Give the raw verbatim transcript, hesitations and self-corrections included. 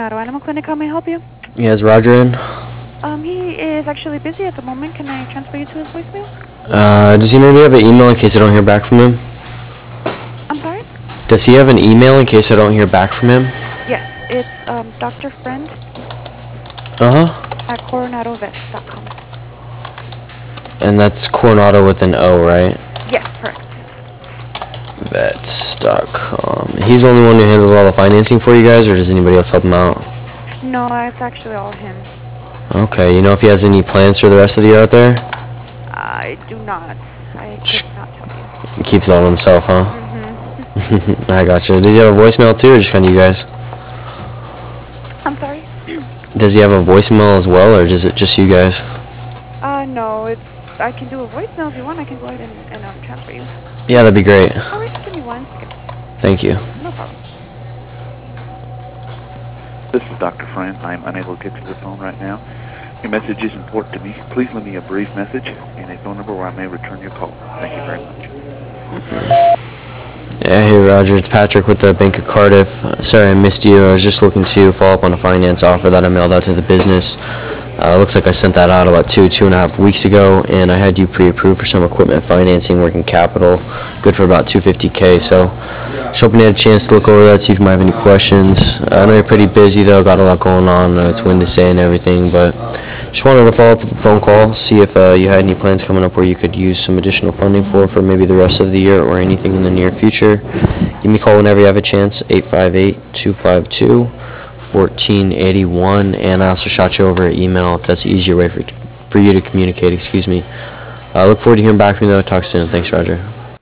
Coronado Animal Clinic. How may I help you? Yeah, is Roger in? Um, he is actually busy at the moment. Can I transfer you to his voicemail? Uh, does he maybe have an email in case I don't hear back from him? I'm sorry? Does he have an email in case I don't hear back from him? Yes, it's um, Doctor Friend Uh-huh. at coronado vets dot com. And that's Coronado with an O, right? Yes, correct. Vets dot com. He's the only one who handles all the financing for you guys, or does anybody else help him out? No, it's actually all him. Okay, you know if he has any plans for the rest of the year out there? I do not. I could not tell you. He keeps it all himself, huh? Mm-hmm. I gotcha. Does he have a voicemail too, or just kind of you guys? I'm sorry? Does he have a voicemail as well, or is it just you guys? Uh, no, it's, I can do a voicemail if you want. I can go ahead and, and um, transfer you. Yeah, that'd be great. All right, give me one second. Thank you. No problem. This is Doctor Friend. I'm unable to get to the phone right now. Your message is important to me. Please leave me a brief message and a phone number where I may return your call. Thank you very much. Yeah, hey Roger, it's Patrick with the Bank of Cardiff. Uh, sorry I missed you. I was just looking to follow up on a finance offer that I mailed out to the business. Uh, looks like I sent that out about two, two and a half weeks ago, and I had you pre-approved for some equipment financing, working capital, good for about two hundred fifty K. So, just hoping you had a chance to look over that, see if you might have any questions. Uh, I know you're pretty busy though, got a lot going on. Uh, it's Wednesday and everything, but just wanted to follow up with a phone call, see if uh, you had any plans coming up where you could use some additional funding for, for maybe the rest of the year or anything in the near future. Give me a call whenever you have a chance, eight five eight, two five two, one four eight one, and I also shot you over an email if that's the easier way for, for you to communicate, excuse me. I uh, look forward to hearing back from you though. Talk soon. Thanks, Roger.